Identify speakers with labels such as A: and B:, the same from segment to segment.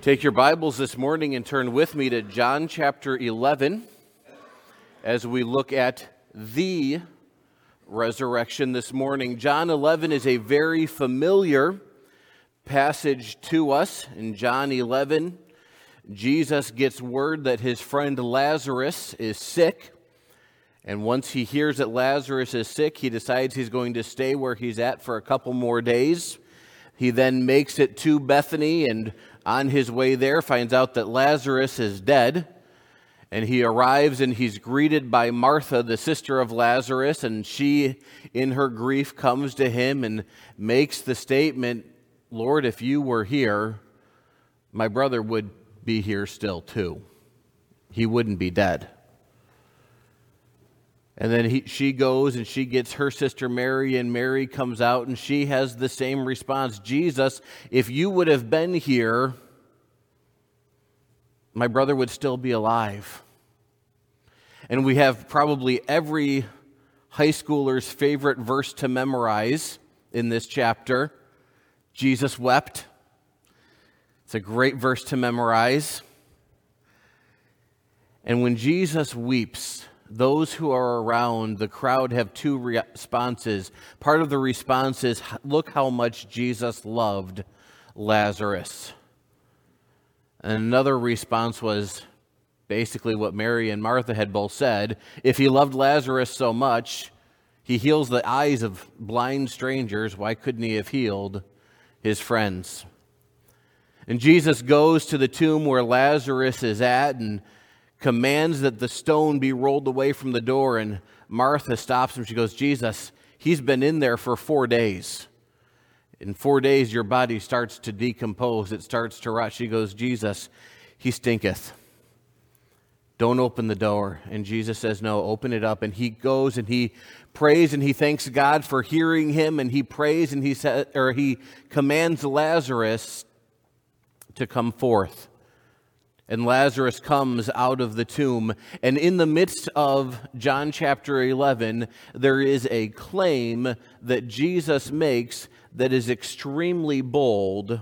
A: Take your Bibles this morning and turn with me to John chapter 11 as we look at the resurrection this morning. John 11 is a very familiar passage to us. In John 11, Jesus gets word that his friend Lazarus is sick. And once he hears that Lazarus is sick, he decides he's going to stay where he's at for a couple more days. He then makes it to Bethany, and on his way there finds out that Lazarus is dead. And he arrives and he's greeted by Martha, the sister of Lazarus, and she, in her grief, comes to him and makes the statement, "Lord, if you were here, my brother would be here still too. He wouldn't be dead." And then she goes and she gets her sister Mary, and Mary comes out and she has the same response. "Jesus, if you would have been here, my brother would still be alive." And we have probably every high schooler's favorite verse to memorize in this chapter. Jesus wept. It's a great verse to memorize. And when Jesus weeps, those who are around, the crowd, have two responses. Part of the response is, look how much Jesus loved Lazarus. And another response was basically what Mary and Martha had both said. If he loved Lazarus so much, he heals the eyes of blind strangers. Why couldn't he have healed his friends? And Jesus goes to the tomb where Lazarus is at and commands that the stone be rolled away from the door, and Martha stops him. She goes, "Jesus, he's been in there for 4 days. In 4 days, your body starts to decompose. It starts to rot." She goes, "Jesus, he stinketh. Don't open the door." And Jesus says, "No, open it up." And he goes and he prays and he thanks God for hearing him, and he prays and he commands Lazarus to come forth. And Lazarus comes out of the tomb. And in the midst of John chapter 11, there is a claim that Jesus makes that is extremely bold,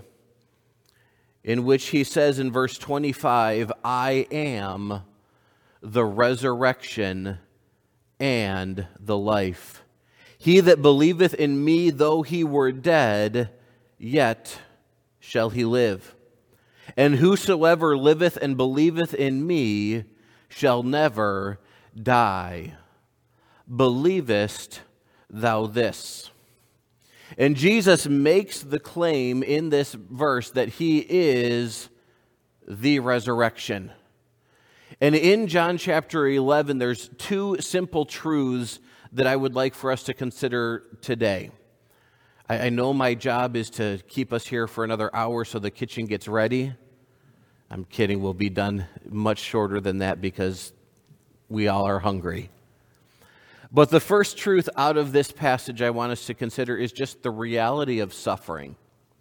A: in which he says in verse 25, "I am the resurrection and the life. He that believeth in me, though he were dead, yet shall he live. And whosoever liveth and believeth in me shall never die. Believest thou this?" And Jesus makes the claim in this verse that he is the resurrection. And in John chapter 11, there's two simple truths that I would like for us to consider today. I know my job is to keep us here for another hour so the kitchen gets ready. I'm kidding, we'll be done much shorter than that because we all are hungry. But the first truth out of this passage I want us to consider is just the reality of suffering.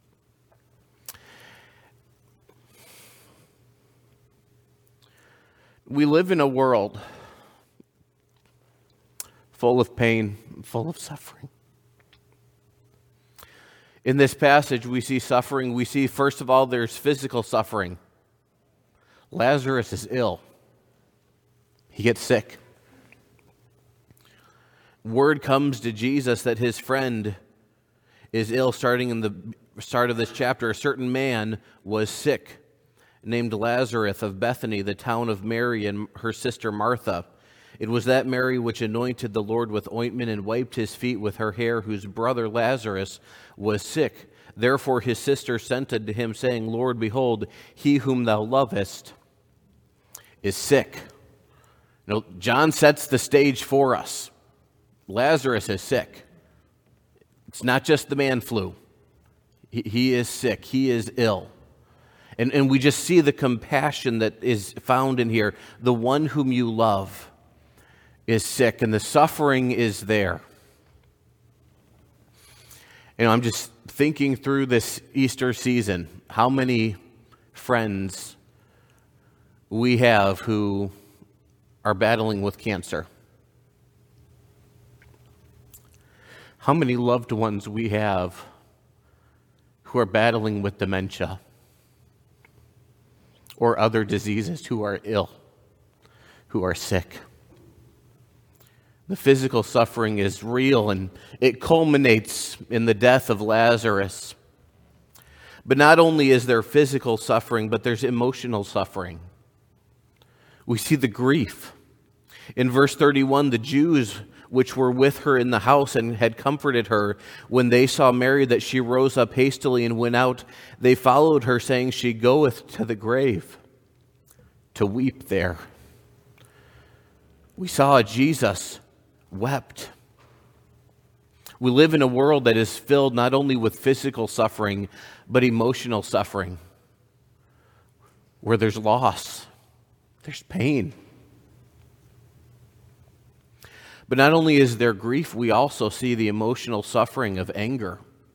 A: We live in a world full of pain, full of suffering. In this passage, we see suffering. We see, first of all, there's physical suffering. Lazarus is ill. He gets sick. Word comes to Jesus that his friend is ill. Starting in the start of this chapter, a certain man was sick, named Lazarus of Bethany, the town of Mary and her sister Martha. It was that Mary which anointed the Lord with ointment and wiped his feet with her hair, whose brother Lazarus was sick. Therefore his sister sent unto him, saying, Lord, behold, he whom thou lovest is sick. Now, John sets the stage for us. Lazarus is sick. It's not just the man flu. He is sick. He is ill. And we just see the compassion that is found in here. The one whom you love is sick, and the suffering is there. You know, I'm just thinking through this Easter season, how many friends we have who are battling with cancer. How many loved ones we have who are battling with dementia. or other diseases, who are ill, who are sick. The physical suffering is real, and it culminates in the death of Lazarus. But not only is there physical suffering, but there's emotional suffering. We see the grief. In verse 31, the Jews which were with her in the house and had comforted her, when they saw Mary, that she rose up hastily and went out, they followed her, saying, She goeth to the grave to weep there. We saw Jesus wept. We live in a world that is filled not only with physical suffering, but emotional suffering, where there's loss, there's pain. But not only is there grief, we also see the emotional suffering of anger.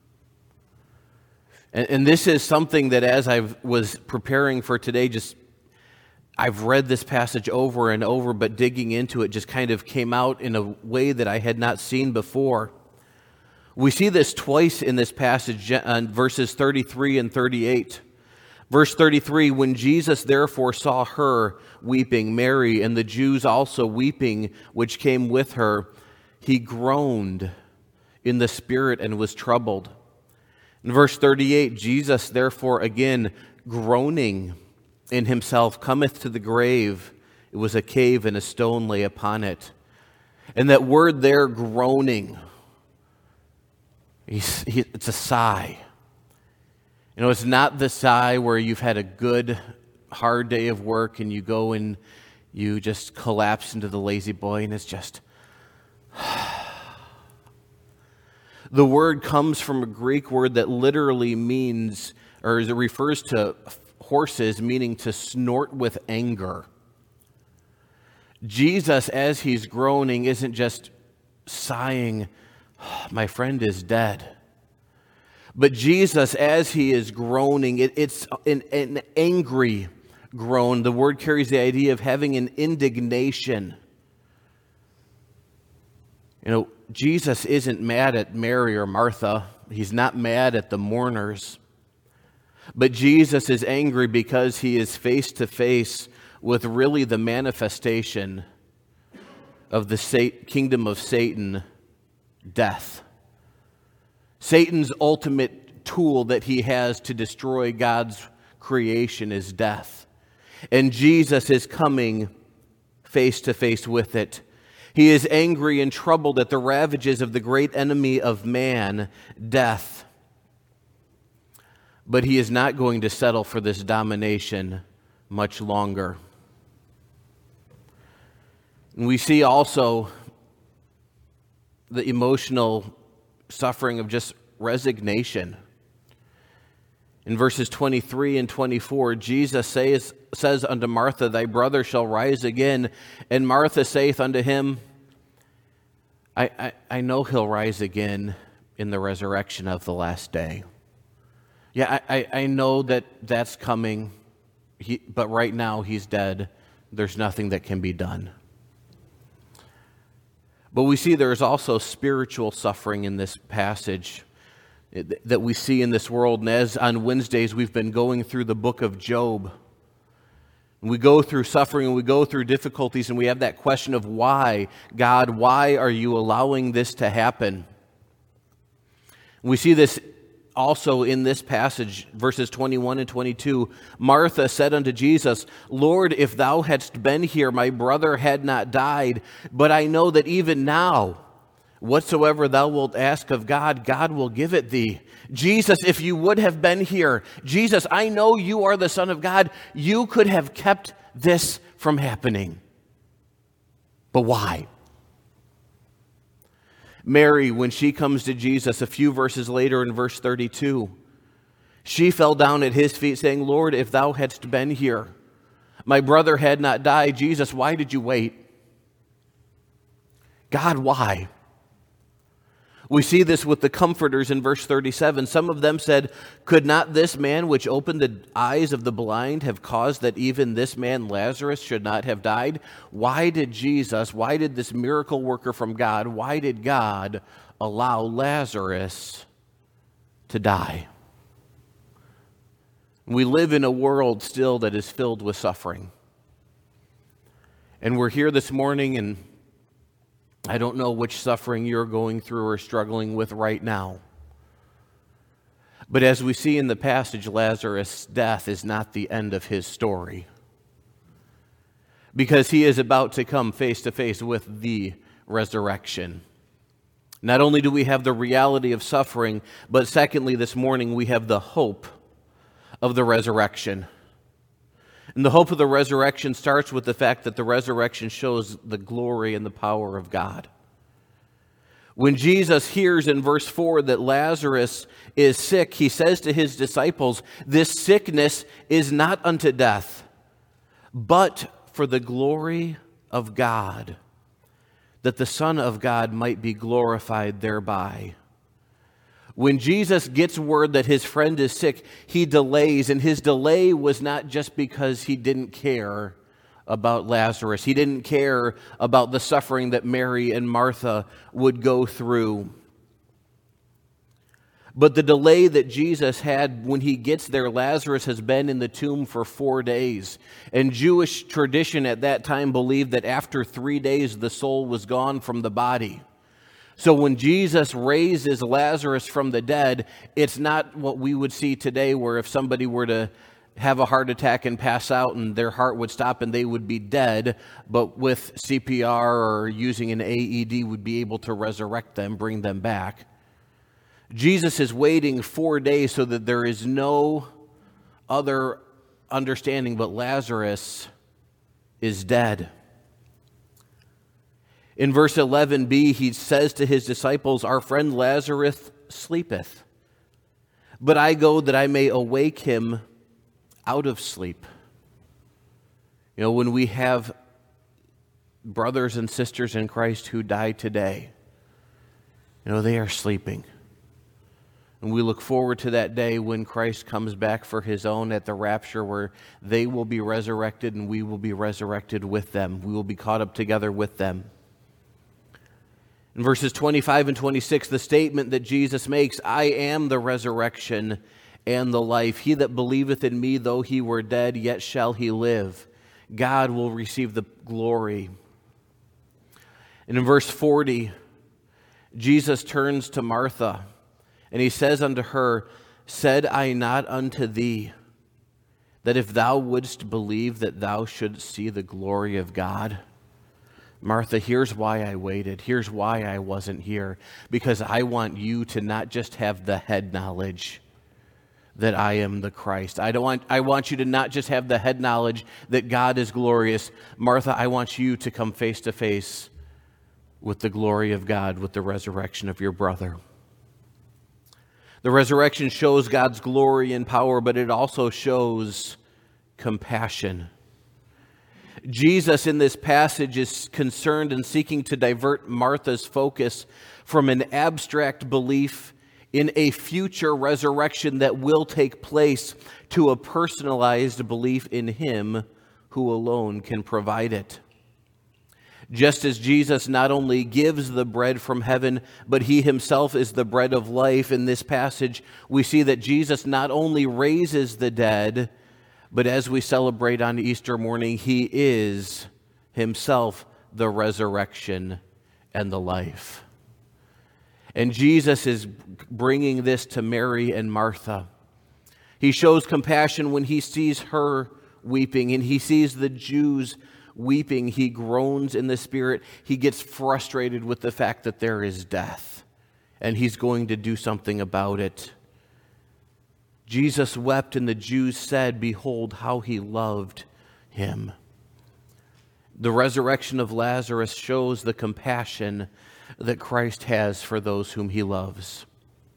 A: And this is something that, as I was preparing for today, I've read this passage over and over, but digging into it just kind of came out in a way that I had not seen before. We see this twice in this passage, verses 33 and 38. Verse 33, when Jesus therefore saw her weeping, Mary, and the Jews also weeping, which came with her, he groaned in the spirit and was troubled. In verse 38, Jesus therefore again groaning in himself cometh to the grave. It was a cave, and a stone lay upon it. And that word there, groaning, it's a sigh. You know, it's not the sigh where you've had a good, hard day of work and you go and you just collapse into the lazy boy and it's just... The word comes from a Greek word that literally means, or it refers to horses, meaning to snort with anger. Jesus, as he's groaning, isn't just sighing, my friend is dead. But Jesus, as he is groaning, it's an angry groan. The word carries the idea of having an indignation. You know, Jesus isn't mad at Mary or Martha. He's not mad at the mourners. But Jesus is angry because he is face to face with really the manifestation of the kingdom of Satan, death. Satan's ultimate tool that he has to destroy God's creation is death. And Jesus is coming face to face with it. He is angry and troubled at the ravages of the great enemy of man, death. But he is not going to settle for this domination much longer. And we see also the emotional suffering of just resignation. In verses 23 and 24, Jesus says unto Martha, Thy brother shall rise again. And Martha saith unto him, I know he'll rise again in the resurrection of the last day. Yeah, I know that's coming, but right now he's dead. There's nothing that can be done. But we see there's also spiritual suffering in this passage that we see in this world. And as on Wednesdays we've been going through the book of Job, and we go through suffering and we go through difficulties, and we have that question of why, God, why are you allowing this to happen? And we see this also in this passage, verses 21 and 22. Martha said unto Jesus, Lord, if thou hadst been here, my brother had not died. But I know that even now, whatsoever thou wilt ask of God, God will give it thee. Jesus, if you would have been here, Jesus, I know you are the Son of God. You could have kept this from happening. But why? Mary, when she comes to Jesus a few verses later in verse 32, she fell down at his feet saying, Lord, if thou hadst been here, my brother had not died. Jesus, why did you wait? God, why? We see this with the comforters in verse 37. Some of them said, Could not this man which opened the eyes of the blind have caused that even this man Lazarus should not have died? Why did this miracle worker from God, why did God allow Lazarus to die? We live in a world still that is filled with suffering. And we're here this morning, and I don't know which suffering you're going through or struggling with right now. But as we see in the passage, Lazarus' death is not the end of his story, because he is about to come face to face with the resurrection. Not only do we have the reality of suffering, but secondly, this morning we have the hope of the resurrection. And the hope of the resurrection starts with the fact that the resurrection shows the glory and the power of God. When Jesus hears in verse 4 that Lazarus is sick, he says to his disciples, "This sickness is not unto death, but for the glory of God, that the Son of God might be glorified thereby." When Jesus gets word that his friend is sick, he delays, and his delay was not just because he didn't care about Lazarus. He didn't care about the suffering that Mary and Martha would go through. But the delay that Jesus had when he gets there, Lazarus has been in the tomb for 4 days. And Jewish tradition at that time believed that after 3 days, the soul was gone from the body. So when Jesus raises Lazarus from the dead, it's not what we would see today, where if somebody were to have a heart attack and pass out and their heart would stop and they would be dead, but with CPR or using an AED would be able to resurrect them, bring them back. Jesus is waiting 4 days so that there is no other understanding but Lazarus is dead. In verse 11b, he says to his disciples, "Our friend Lazarus sleepeth, but I go that I may awake him out of sleep." You know, when we have brothers and sisters in Christ who die today, you know, they are sleeping. And we look forward to that day when Christ comes back for his own at the rapture, where they will be resurrected and we will be resurrected with them. We will be caught up together with them. In verses 25 and 26, the statement that Jesus makes, "I am the resurrection and the life. He that believeth in me, though he were dead, yet shall he live." God will receive the glory. And in verse 40, Jesus turns to Martha, and he says unto her, "Said I not unto thee, that if thou wouldst believe, that thou shouldst see the glory of God?" Martha, here's why I waited. Here's why I wasn't here. Because I want you to not just have the head knowledge that I am the Christ. I want you to not just have the head knowledge that God is glorious. Martha, I want you to come face to face with the glory of God, with the resurrection of your brother. The resurrection shows God's glory and power, but it also shows compassion. Jesus in this passage is concerned and seeking to divert Martha's focus from an abstract belief in a future resurrection that will take place to a personalized belief in him who alone can provide it. Just as Jesus not only gives the bread from heaven, but he himself is the bread of life, in this passage we see that Jesus not only raises the dead, but as we celebrate on Easter morning, he is himself the resurrection and the life. And Jesus is bringing this to Mary and Martha. He shows compassion when he sees her weeping, and he sees the Jews weeping. He groans in the spirit. He gets frustrated with the fact that there is death, and he's going to do something about it. Jesus wept, and the Jews said, "Behold, how he loved him." The resurrection of Lazarus shows the compassion that Christ has for those whom he loves.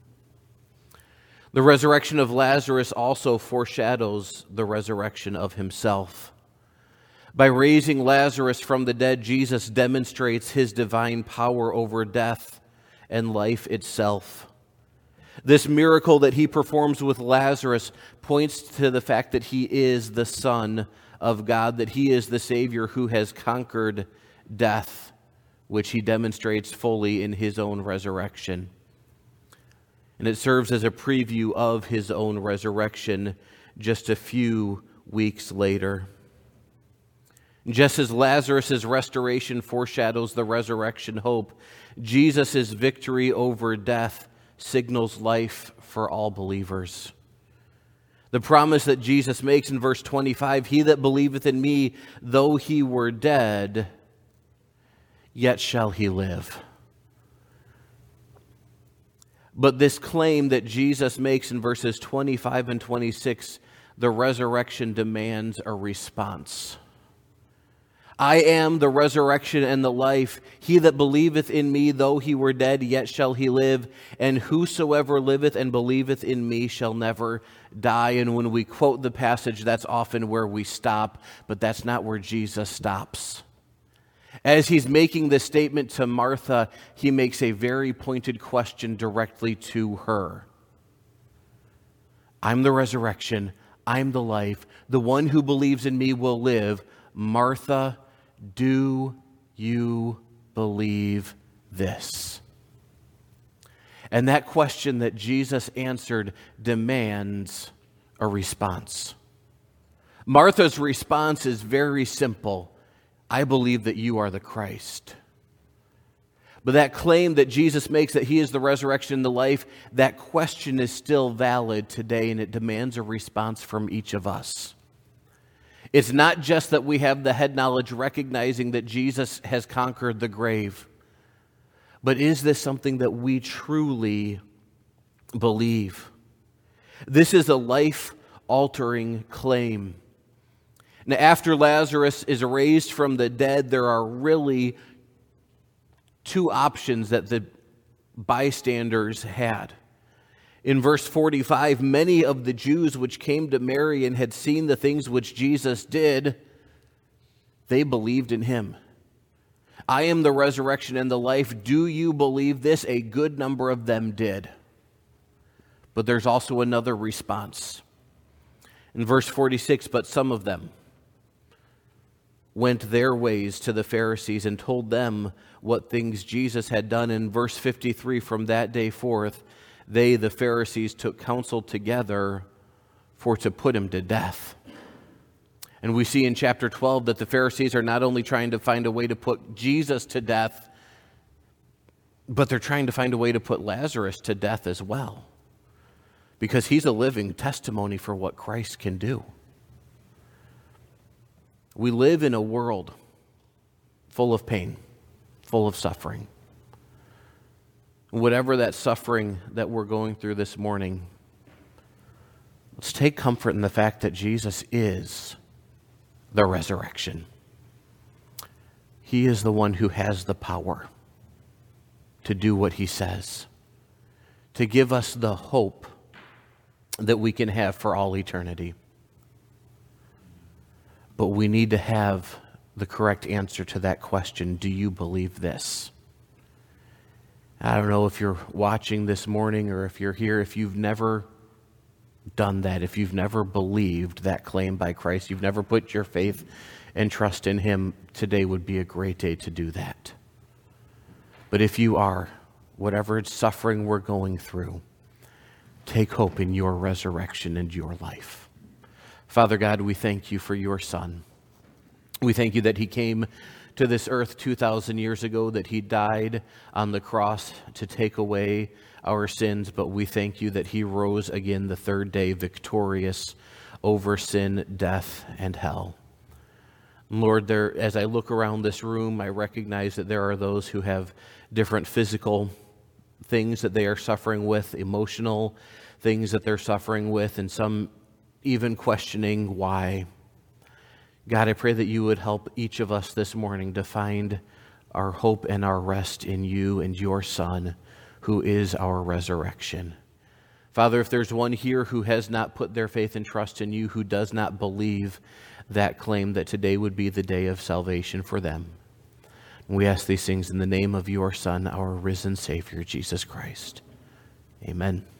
A: The resurrection of Lazarus also foreshadows the resurrection of himself. By raising Lazarus from the dead, Jesus demonstrates his divine power over death and life itself. This miracle that he performs with Lazarus points to the fact that he is the Son of God, that he is the Savior who has conquered death, which he demonstrates fully in his own resurrection. And it serves as a preview of his own resurrection. just a few weeks later. Just as Lazarus' restoration foreshadows the resurrection hope, Jesus' victory over death signals life for all believers. The promise that Jesus makes in verse 25, "He that believeth in me, though he were dead, yet shall he live." But this claim that Jesus makes in verses 25 and 26, the resurrection demands a response. "I am the resurrection and the life. He that believeth in me, though he were dead, yet shall he live. And whosoever liveth and believeth in me shall never die." And when we quote the passage, that's often where we stop, but that's not where Jesus stops. As he's making this statement to Martha, he makes a very pointed question directly to her. "I'm the resurrection. I'm the life. The one who believes in me will live. Martha, do you believe this?" And that question that Jesus answered demands a response. Martha's response is very simple. "I believe that you are the Christ." But that claim that Jesus makes, that he is the resurrection and the life, that question is still valid today, and it demands a response from each of us. It's not just that we have the head knowledge recognizing that Jesus has conquered the grave, but is this something that we truly believe? This is a life-altering claim. Now, after Lazarus is raised from the dead, there are really two options that the bystanders had. In verse 45, many of the Jews which came to Mary and had seen the things which Jesus did, they believed in him. "I am the resurrection and the life. Do you believe this?" A good number of them did. But there's also another response. In verse 46, "But some of them went their ways to the Pharisees and told them what things Jesus had done." In verse 53, "From that day forth, they, the Pharisees, took counsel together for to put him to death." And we see in chapter 12 that the Pharisees are not only trying to find a way to put Jesus to death, but they're trying to find a way to put Lazarus to death as well, because he's a living testimony for what Christ can do. We live in a world full of pain, full of suffering. Whatever that suffering that we're going through this morning, let's take comfort in the fact that Jesus is the resurrection. He is the one who has the power to do what he says, to give us the hope that we can have for all eternity. But we need to have the correct answer to that question. Do you believe this? I don't know if you're watching this morning or if you're here, if you've never done that, if you've never believed that claim by Christ, you've never put your faith and trust in him, today would be a great day to do that. But if you are, whatever suffering we're going through, take hope in your resurrection and your life. Father God, we thank you for your Son. We thank you that he came to this earth 2,000 years ago, that he died on the cross to take away our sins, but we thank you that he rose again the third day victorious over sin, death, and hell. Lord, as I look around this room, I recognize that there are those who have different physical things that they are suffering with, emotional things that they're suffering with, and some even questioning why. God, I pray that you would help each of us this morning to find our hope and our rest in you and your Son, who is our resurrection. Father, if there's one here who has not put their faith and trust in you, who does not believe that claim, that today would be the day of salvation for them. And we ask these things in the name of your Son, our risen Savior, Jesus Christ. Amen.